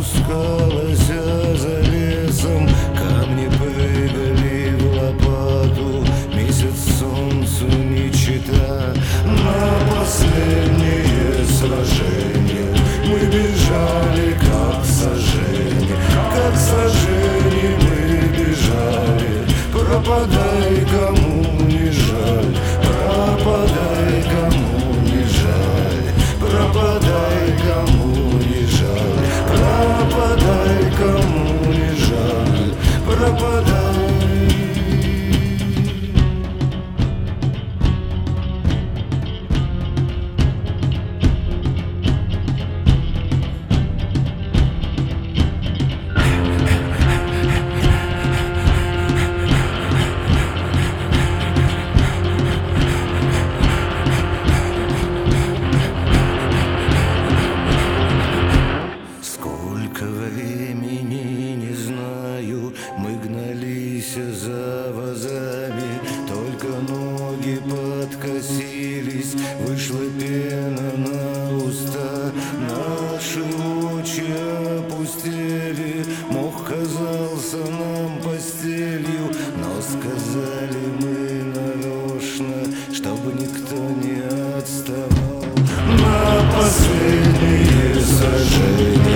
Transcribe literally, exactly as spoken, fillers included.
опускалась за лесом, камни прыгали в лопату, месяц солнцу не чета. На последнее сражение мы бежали, как сожжение, как сожжение мы бежали. Пропадай, кому не жаль, пропадай, кому не жаль, пропадай, кому не жаль, пропадай, кому не жаль, пропадай. Времени не знаю, мы гнались за вазами, только ноги подкосились, вышла пена на уста, наши очи опустели, мох казался нам постелью, но сказали мы нарочно, чтобы никто не отставал. На последнее сожжение